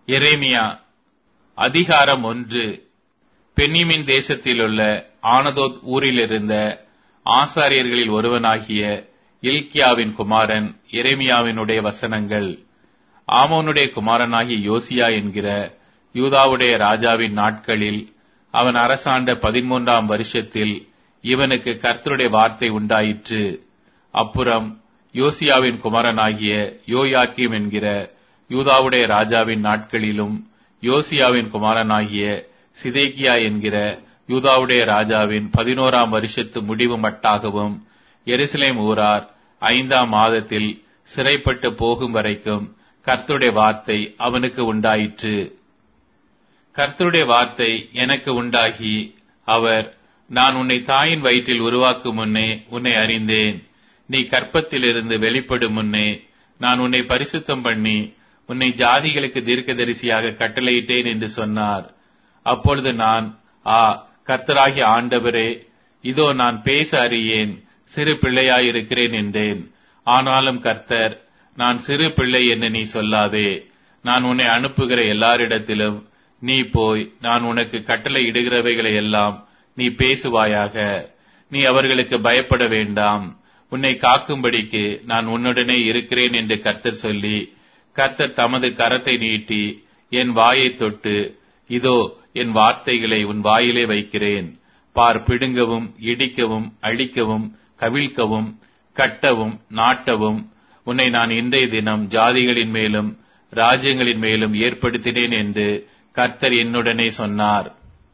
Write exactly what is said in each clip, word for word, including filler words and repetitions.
எரேமியா அதிகாரம் ஒன்று. பென்யமீன் தேசத்திலுள்ள ஆனதோத் ஊரிலிருந்த ஆசாரியர்களில் ஒருவனாகிய இல்க்கியாவின் குமாரன் எரேமியாவினுடைய வசனங்கள். ஆமோனுடைய குமாரனாகிய யோசியா என்கிற யூதாவுடைய ராஜாவின் நாட்களில் அவன் அரசாண்ட பதிமூன்றாம் வருஷத்தில் இவனுக்கு கர்த்தருடைய வார்த்தை உண்டாயிற்று. அப்புறம் யோசியாவின் குமாரனாகிய யோயாக்கீம் என்கிற யூதாவுடைய ராஜாவின் நாட்களிலும் யோசியாவின் குமாரனாகிய சிதேக்கியா என்கிற யூதாவுடைய ராஜாவின் பதினோராம் வருஷத்து முடிவு மட்டாகவும் எருசலேம் ஊரார் ஐந்தாம் மாதத்தில் சிறைப்பட்டு போகும் வரைக்கும் கர்த்தருடைய வார்த்தை அவனுக்கு உண்டாயிற்று. கர்த்தருடைய வார்த்தை எனக்கு உண்டாகி அவர், நான் உன்னை தாயின் வயிற்றில் உருவாக்கும் முன்னே உன்னை அறிந்தேன். நீ கற்பத்திலிருந்து வெளிப்படும் முன்னே நான் உன்னை பரிசுத்தம் பண்ணி உன்னை ஜாதிகளுக்கு தீர்க்கதரிசியாக கட்டளையிட்டேன் என்று சொன்னார். அப்பொழுது நான், ஆ கர்த்தராகிய ஆண்டவரே, இதோ நான் பேச அறியேன், சிறு பிள்ளையாயிருக்கிறேன் என்றேன். ஆனாலும் கர்த்தர், நான் சிறு பிள்ளை என்று நீ சொல்லாதே. நான் உன்னை அனுப்புகிற எல்லாரிடத்திலும் நீ போய் நான் உனக்கு கட்டளை இடுகிறவைகளை எல்லாம் நீ பேசுவாயாக. நீ அவர்களுக்கு பயப்பட வேண்டாம். உன்னை காக்கும்படிக்கு நான் உன்னுடனே இருக்கிறேன் என்று கர்த்தர் சொல்லி, கர்த்தர் தமது கரத்தை நீட்டி என் வாயை தொட்டு, இதோ என் வார்த்தைகளை உன் வாயிலே வைக்கிறேன். பார், பிடுங்கவும் இடிக்கவும் அழிக்கவும் கவிழ்க்கவும் கட்டவும் நாட்டவும் உன்னை நான் இன்றைய தினம் ஜாதிகளின் மேலும் ராஜ்யங்களின் மேலும் ஏற்படுத்தினேன் என்று கர்த்தர் என்னுடனே சொன்னார்.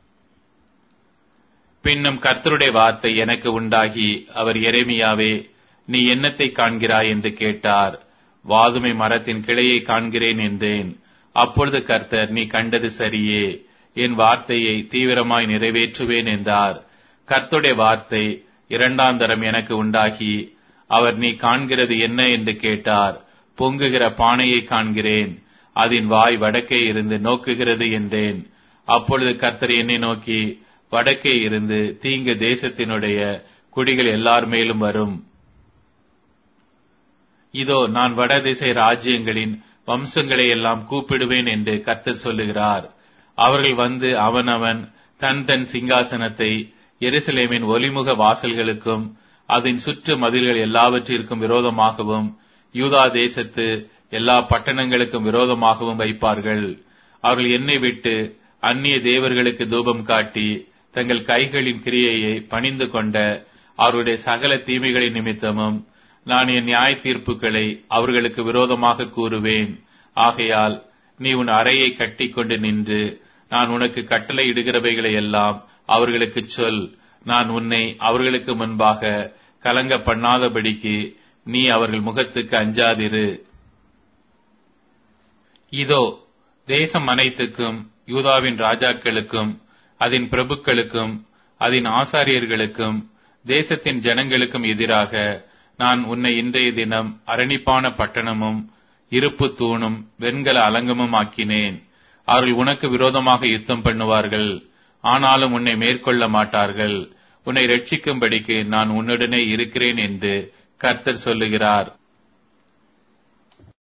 பின்னும் கர்த்தருடைய வார்த்தை எனக்கு உண்டாகி அவர், எரேமியாவே, நீ என்னத்தை காண்கிறாய் என்று கேட்டார். வாதுமை மரத்தின் கிளையை காண்கிறேன் என்றேன். அப்பொழுது கர்த்தர், நீ கண்டது சரியே, என் வார்த்தையை தீவிரமாய் நிறைவேற்றுவேன் என்றார். கர்த்தருடைய வார்த்தை இரண்டாம் தரம் எனக்கு உண்டாகி அவர், நீ காண்கிறது என்ன என்று கேட்டார். பொங்குகிற பானையை காண்கிறேன், அதன் வாய் வடக்கே இருந்து நோக்குகிறது என்றேன். அப்பொழுது கர்த்தர் என்னை நோக்கி, வடக்கே இருந்து தீங்கு தேசத்தினுடைய குடிகள் எல்லார் மேலும் வரும். இதோ நான் வடதிசை ராஜ்யங்களின் வம்சங்களை எல்லாம் கூப்பிடுவேன் என்று கர்த்தர் சொல்லுகிறார். அவர்கள் வந்து அவனவன் தன் தன் சிங்காசனத்தை எருசலேமின் ஒலிமுக வாசல்களுக்கும் அதன் சுற்று மதில்கள் எல்லாவற்றிற்கும் விரோதமாகவும் யூதா தேசத்து எல்லா பட்டணங்களுக்கும் விரோதமாகவும் வைப்பார்கள். அவர்கள் என்னை விட்டு அந்நிய தேவர்களுக்கு தூபம் காட்டி தங்கள் கைகளின் கிரியையை பணிந்து கொண்ட அவருடைய சகல தீமைகளின் நிமித்தமும் நான் என் நியாய தீர்ப்புகளை அவர்களுக்கு விரோதமாக கூறுவேன். ஆகையால் நீ உன் அறையை கட்டிக்கொண்டு நின்று நான் உனக்கு கட்டளை இடுகிறவைகளை எல்லாம் அவர்களுக்கு சொல். நான் உன்னை அவர்களுக்கு முன்பாக கலங்க பண்ணாதபடிக்கு நீ அவர்கள் முகத்துக்கு அஞ்சாதிரு. இதோ தேசம் அனைத்துக்கும் யூதாவின் ராஜாக்களுக்கும் அதன் பிரபுக்களுக்கும் அதன் ஆசாரியர்களுக்கும் தேசத்தின் ஜனங்களுக்கும் எதிராக நான் உன்னை இன்றைய தினம் அரணிப்பான பட்டணமும் இருப்பு தூணும் வெண்கல அலங்கமும் ஆக்கினேன். அவர்கள் உனக்கு விரோதமாக யுத்தம் பண்ணுவார்கள், ஆனாலும் உன்னை மேற்கொள்ள மாட்டார்கள். உன்னை ரட்சிக்கும்படிக்கு நான் உன்னுடனே இருக்கிறேன் என்று கர்த்தர் சொல்லுகிறார்.